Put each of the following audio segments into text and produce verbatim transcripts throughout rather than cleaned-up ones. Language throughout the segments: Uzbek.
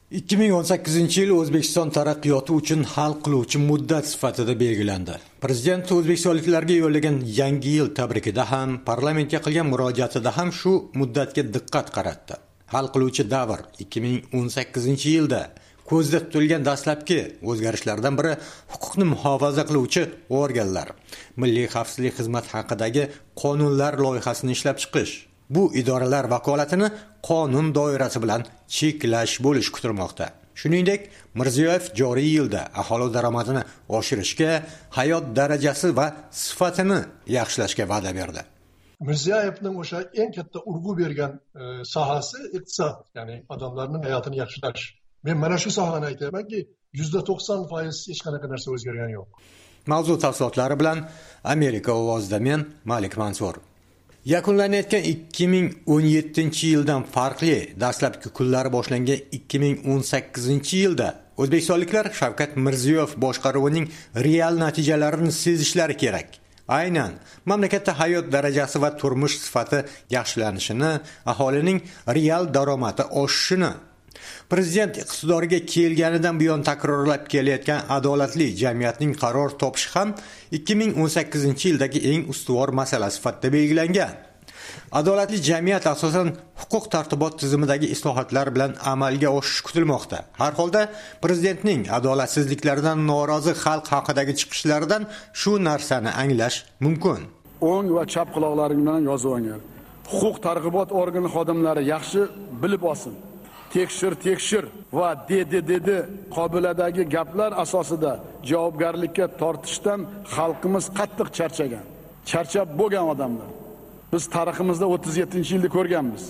ikki ming o'n sakkizinchi yil O'zbekiston taraqqiyoti uchun hal qiluvchi muddat sifatida belgilandi. Prezident o'zbekistonliklarga yo'llagan yangi yil tabrikida ham, parlamentga qilgan murojaatida ham shu muddatga diqqat qaratdi. Hal qiluvchi davr ikki ming o'n sakkizinchi yilda ko'zda tutilgan dastlabki o'zgarishlardan biri huquqni muhofaza qiluvchi organlar, Milliy xavfsizlik xizmati haqidagi qonunlar loyihasini ishlab chiqish. Bu idoralar vakolatini qonun doirasi bilan cheklash bo'lish kutilmoqda. Shuningdek, Mirziyoyev joriy yilda aholi daromadini oshirishga, hayot darajasi va sifatini yaxshilashga va'da berdi. Mirziyoyevning o'sha eng katta urg'u bergan e, sohasi iqtisod, ya'ni odamlarning hayotini yaxshilash. Men mana shu sohani aytamanki, yuzda to'qson foiz hech qanaqa narsa o'zgargani yo'q. Mavzu tafsilotlari bilan Amerika ovozida men Malik Mansur. Yakunlanayotgan ikki ming o'n yettinchi yildan farqli dastlabki kunlari boshlangan ikki ming o'n sakkizinchi yilda o'zbekistonliklar Shavkat Mirziyoyev boshqaruvining real natijalarini sezishlari kerak. Aynan mamlakatda hayot darajasi va turmush sifati yaxshilanishini, aholining real daromadi oshishini, Prezident iqtidoriga kelganidan buyon takrorlab kelayotgan adolatli jamiyatning qaror topishi ham ikki ming o'n sakkizinchi yildagi eng ustuvor masala sifatida belgilangan. Adolatli jamiyat asosan huquq tartibot tizimidagi islohotlar bilan amalga oshishi kutilmoqda. Har holda prezidentning adolatsizliklaridan norozi xalq haqidagi chiqishlaridan shu narsani anglash mumkin. O'ng va chap quloqlaring bilan yozib olinglar. Huquq tartibot organi xodimlari yaxshi bilib olsin. Tekshir, tekshir va dedi dedi qobiladagi gaplar asosida javobgarlikka tortishdan xalqimiz qattiq charchagan. Charchab bo'lgan odamlar. Biz tariximizda o'ttiz yettinchi yilda ko'rganmiz.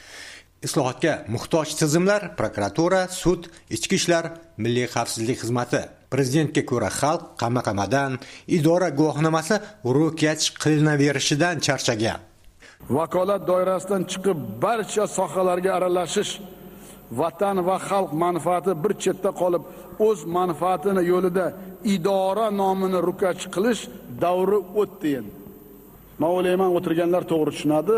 Islohotga muhtoj tizimlar, prokuratura, sud, ichki ishlar, milliy xavfsizlik xizmati. Prezidentga ko'ra xalq qamoqamadan, idora guvohnomasi ro'kach qilinaverishidan charchagan. Vakolat doirasidan chiqib barcha sohalarga aralashish, vatan va xalq manfaati bir chetda qolib, o'z manfaatini yo'lida idora nomini ro'kach qilish davri o'tdi endi. Men o'ylayman, o'tirganlar to'g'ri tushunadi.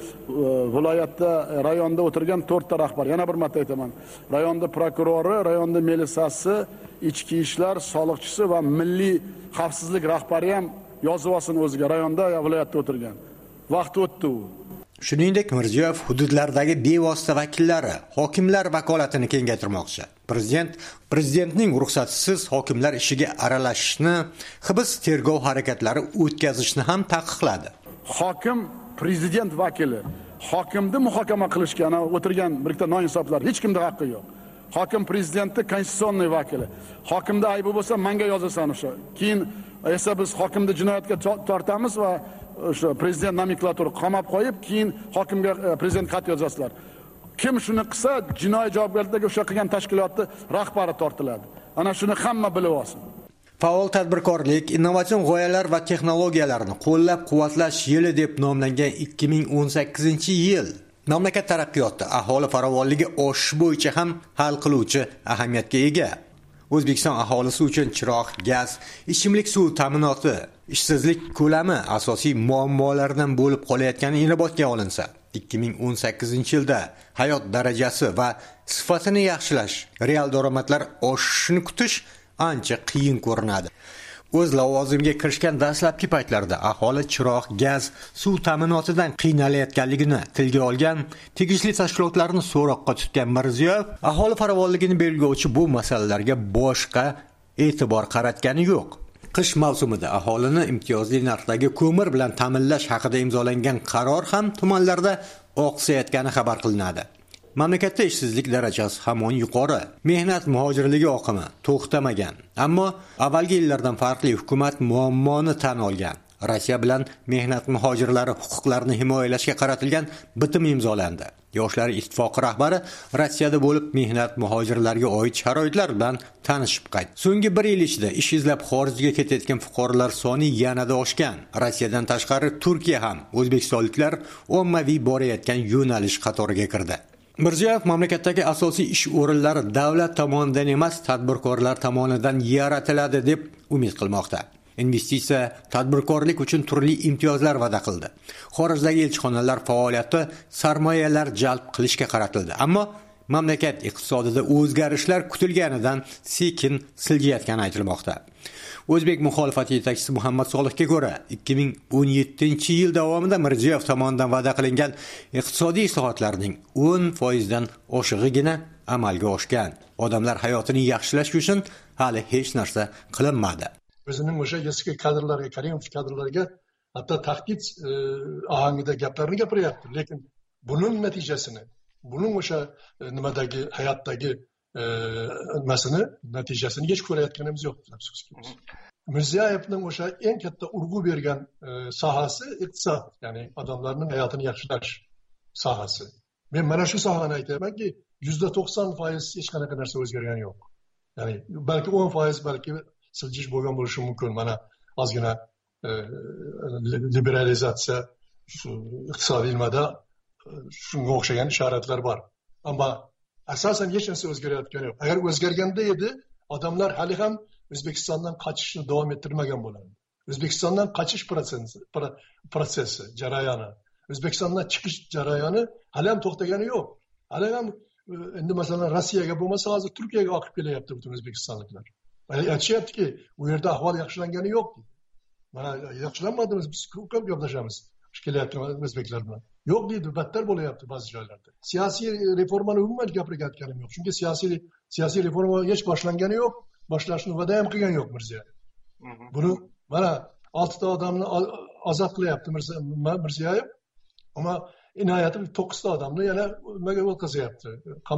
Viloyatda, rayonda o'tirgan to'rtta rahbar, yana bir marta aytaman. Rayonda prokurori, rayonda milisiyasi, ichki ishlar, soliqchisi va milliy xavfsizlik rahbari ham yozib olsin o'ziga, rayonda va viloyatda o'tirgan. Vaqt o'tdi u. Shuningdek, Mirziyoyev hududlardagi bevosita vakillari, hokimlar vakolatini kengaytirmoqchi. Prezident prezidentning ruxsatisiz hokimlar ishiga aralashishni, hibs tergov harakatlari o'tkazishni ham taqiqladi. Hokim prezident vakili, hokimni muhokama qilishga o'tirgan birikta noinsoflar hech kimda haqqi yo'q. Hokim prezidentni konstitutsioniy vakili. Hokimda aybi bo'lsa, menga yozasan o'sha. Keyin esa biz hokimni jinoyatga tortamiz va o'sha prezident nomenklatura qamab qo'yib, keyin hokimga prezident xat yozasizlar. Kim shuni qilsa, jinoiy javobgarlikka o'sha qilgan tashkilotni rahbari tortiladi. Ana shuni hamma bilib olsin. Faol tadbirkorlik, innovatsion g'oyalar va texnologiyalarni qo'llab-quvvatlash yili deb nomlangan ikki ming o'n sakkizinchi yil mamlakat taraqqiyoti, aholi farovonligi oshish bo'yicha ham hal qiluvchi ahamiyatga ega. O'zbekiston aholisi uchun chiroq, gaz, ichimlik suvi ta'minoti, ishsizlik ko'lami asosiy muammolardan bo'lib qolayotgani inobatga olinsa, ikki ming o'n sakkizinchi yilda hayot darajasi va sifatini yaxshilash, real daromadlar oshishini kutish ancha qiyin ko'rinadi. O'z lavozimiga kirishgan dastlabki paytlarda aholi chiroq, gaz, suv ta'minotidan qiynalayotganligini tilga olgan, tegishli tashkilotlarni so'roqqa tutgan Mirziyoyev aholi farovonligini belgilovchi bu masalalarga boshqa e'tibor qaratgani yo'q. Qish mavsumida aholini imtiyozli narxdagi ko'mir bilan ta'minlash haqida imzolangan qaror ham tumanlarda oqsayotgani xabar qilinadi. Mamlakatda ishsizlik darajasi hamon yuqori. Mehnat muhojirligi oqimi to'xtamagan. Ammo avvalgi yillardan farqli hukumat muammoni tan olgan. Rossiya bilan mehnat muhojirlari huquqlarini himoyalashga qaratilgan bitim imzolandi. Yoshlar ittifoqi rahbari Rossiyada bo'lib mehnat muhojirlarga oid sharoitlar bilan tanishib qaytdi. So'nggi bir yil ichida ish izlab xorijga ketayotgan fuqarolar soni yanada oshgan. Rossiyadan tashqari Turkiya ham o'zbekistonliklar ommaviy borayotgan yo'nalish qatoriga kirdi. Mirziyoyev mamlakatdagi asosiy ish o'rinlari davlat tomonidan emas, tadbirkorlar tomonidan yaratiladi deb umid qilmoqda. Investitsiya, tadbirkorlik uchun turli imtiyozlar va'da qildi. Xorijdagi elchixonalar faoliyati sarmoyalar jalb qilishga qaratildi. Ammo mamlakat iqtisodida o'zgarishlar kutilganidan sekin siljayotgani aytilmoqda. O'zbek muxolifati yetakchisi Muhammad Solihga ko'ra, ikki ming o'n yettinchi yil davomida Mirziyoyev tomonidan va'da qilingan iqtisodiy islohotlarning o'n foizdan oshig'igina amalga oshgan. Odamlar hayotini yaxshilash uchun hali hech narsa qilinmadi. O'zining o'sha eski kadrlarga, Karimov kadrlarga hatto tahdid e, ohangida gaplarni gapiryapti, lekin buning natijasini, buning o'sha e, nimadagi hayotdagi nimasini natijasini hech ko'rayotganimiz yo'q. Mirziyoyevning o'sha eng katta urg'u bergan e, sohasi iqtisod, ya'ni odamlarning hayotini yaxshilash sohasi. Men mana shu sohani aytamanki, yuzda to'qson foiz hech qanaqa narsa o'zgargani yo'q. Ya'ni balki o'n foiz balki siljish bo'lgan bo'lishi mumkin. Mana ozgina e, liberalizatsiya shu iqtisodiy nimada shunga o'xshagan ishoratlar bor. Ammo asosan hech narsa o'zgarayotgani yo'q. Agar o'zgarganda edi, odamlar hali ham O'zbekistondan qochishni davom ettirmagan bo'lardi. O'zbekistondan qochish prosesi, prosesi, jarayoni, O'zbekistondan chiqish jarayoni hali ham to'xtagani yo'q. Hali ham endi masalan Rossiyaga bo'lmasa, hozir Turkiyaga oqib kelyapti butun o'zbekistonliklar. Aytishyaptiki, u yerda ahvol yaxshilangani yo'q. Mana yaxshilanmadimiz, biz ko'p gaplashamiz kelayotgan o'zbeklar bilan. Yo'q deydi, battar bo'layapti ba'zi joylarda. Siyosiy reformani umuman gapirayotganim yo'q. Chunki siyosiy siyosiy reforma hech boshlangani yo'q, boshlashni va'da ham qilgan yo'q Mirziyoyev. Buni mana oltita odamni ozod qilyapti Mirziyoyev, ammo inoyati to'qqizta odamni yana nimaga o'tkazyapti,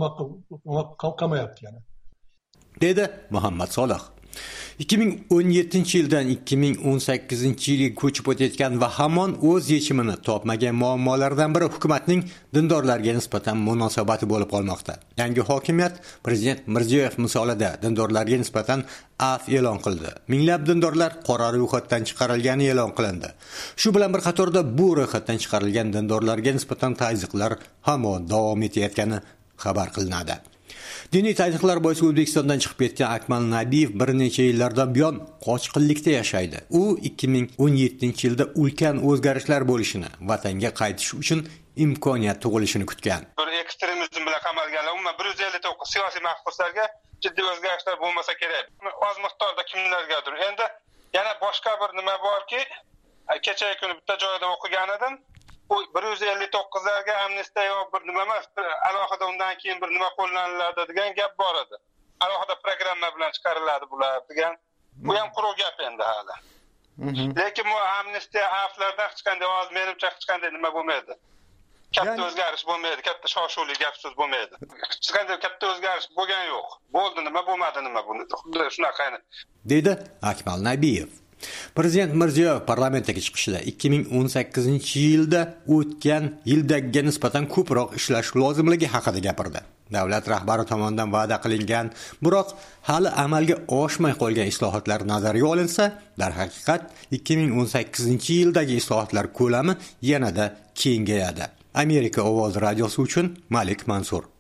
qamoqqa qamayapti yana. Dedi Muhammad Solih. ikki ming o'n yettinchi yildan ikki ming o'n sakkizinchi yilga ko'chib o'tayotgan va hamon o'z yechimini topmagan muammolardan biri hukumatning dindorlarga nisbatan munosabati bo'lib qolmoqda. Yangi hokimiyat prezident Mirziyoyev misolida dindorlarga nisbatan af e'lon qildi. Minglab dindorlar qora ro'yxatdan chiqarilgani e'lon qilindi. Shu bilan bir qatorda bu ro'yxatdan chiqarilgan dindorlarga nisbatan tazyiqlar hamon davom etayotgani xabar qilinadi. Diniy tazyiqlar bo'yicha O'zbekistondan chiqib ketgan Akmal Nabiyev bir necha yillardan buyon qochqinlikda yashaydi. U ikki ming o'n yettinchi yilda ulkan o'zgarishlar bo'lishini, vatanga qaytish uchun imkoniyat tug'ilishini kutgan. Bir ekstremizm bilan qamalganlar, umuman bir yuz ellik to'qqiz siyosiy mahbuslarga jiddiy o'zgarishlar bo'lmasa kerak. Oz miqdorda kimlargadir. Endi yana boshqa bir nima borki, kecha kuni bitta joyda o'qigan edim. Bu bir yuz ellik to'qqizlarga amnistiya yo'q, bir nima emas, alohida undan keyin bir nima qo'llaniladi degan gap bor edi. Alohida programma bilan chiqariladi bular degan. Bu ham quruq gap endi hali. Lekin bu amnistiya aflardan hech qanday, hozir menimcha hech qanday nima bo'lmaydi. Katta o'zgarish bo'lmaydi, katta shov-shuvli gap so'z bo'lmaydi. Hech qanday katta o'zgarish bo'lgan yo'q. Bo'ldi nima, bo'lmadi nima, buni shunaqa dedi Akmal Nabiyev. Prezident Mirziyoyev parlamentga chiqishida ikki ming o'n sakkizinchi yilda o'tgan yildagiga nisbatan ko'proq ishlash lozimligi haqida gapirdi. Davlat rahbari tomonidan va'da qilingan, biroq hali amalga oshmay qolgan islohotlar nazarga olinsa, darhaqiqat ikki ming o'n sakkizinchi yildagi islohotlar ko'lami yanada kengayadi. Amerika ovozi radiosi uchun Malik Mansur.